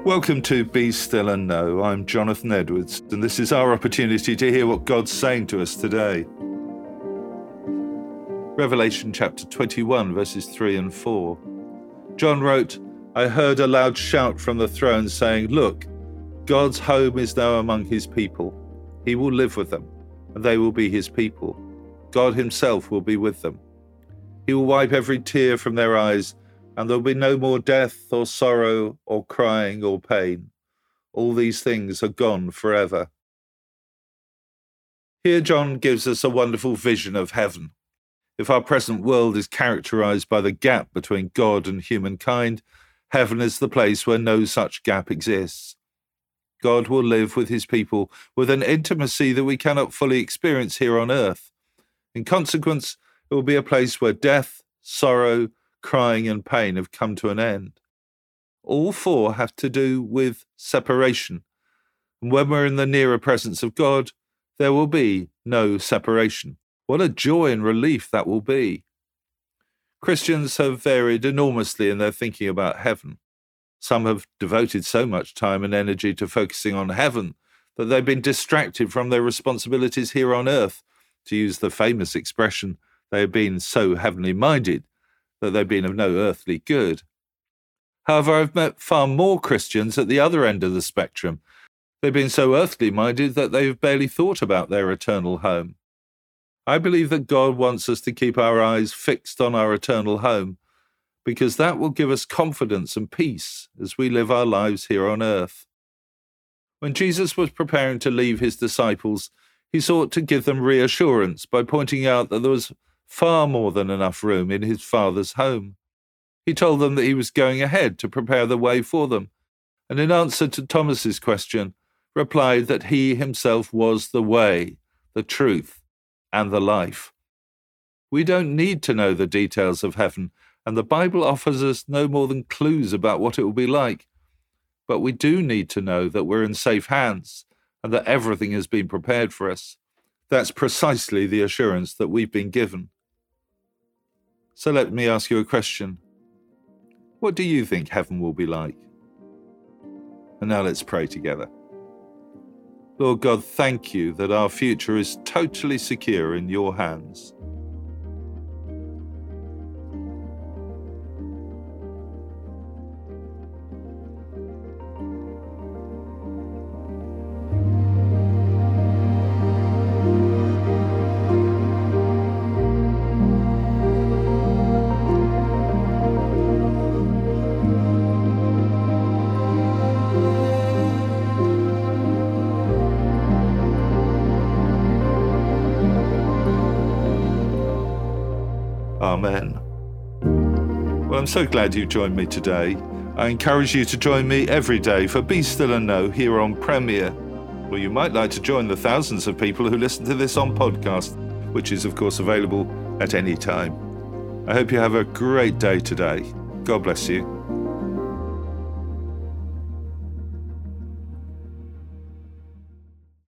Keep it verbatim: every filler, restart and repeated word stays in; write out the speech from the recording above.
Welcome to Be Still and Know. I'm Jonathan Edwards, and this is our opportunity to hear what God's saying to us today. Revelation chapter twenty-one, verses three and four. John wrote, I heard a loud shout from the throne saying, Look, God's home is now among his people. He will live with them, and they will be his people. God himself will be with them. He will wipe every tear from their eyes, and there will be no more death or sorrow or crying or pain. All these things are gone forever. Here John gives us a wonderful vision of heaven. If our present world is characterized by the gap between God and humankind, heaven is the place where no such gap exists. God will live with his people with an intimacy that we cannot fully experience here on earth. In consequence, it will be a place where death, sorrow, crying and pain have come to an end. All four have to do with separation. And when we're in the nearer presence of God, there will be no separation. What a joy and relief that will be. Christians have varied enormously in their thinking about heaven. Some have devoted so much time and energy to focusing on heaven that they've been distracted from their responsibilities here on earth. To use the famous expression, they have been so heavenly minded that they've been of no earthly good. However, I've met far more Christians at the other end of the spectrum. They've been so earthly minded that they've barely thought about their eternal home. I believe that God wants us to keep our eyes fixed on our eternal home, because that will give us confidence and peace as we live our lives here on earth. When Jesus was preparing to leave his disciples, he sought to give them reassurance by pointing out that there was far more than enough room in his Father's home. He told them that he was going ahead to prepare the way for them, and in answer to Thomas's question, replied that he himself was the way, the truth, and the life. We don't need to know the details of heaven, and the Bible offers us no more than clues about what it will be like. But we do need to know that we're in safe hands and that everything has been prepared for us. That's precisely the assurance that we've been given. So let me ask you a question. What do you think heaven will be like? And now let's pray together. Lord God, thank you that our future is totally secure in your hands. Amen. Well, I'm so glad you joined me today. I encourage you to join me every day for Be Still and Know here on Premier. Or you might like to join the thousands of people who listen to this on podcast, which is of course available at any time. I hope you have a great day today. God bless you.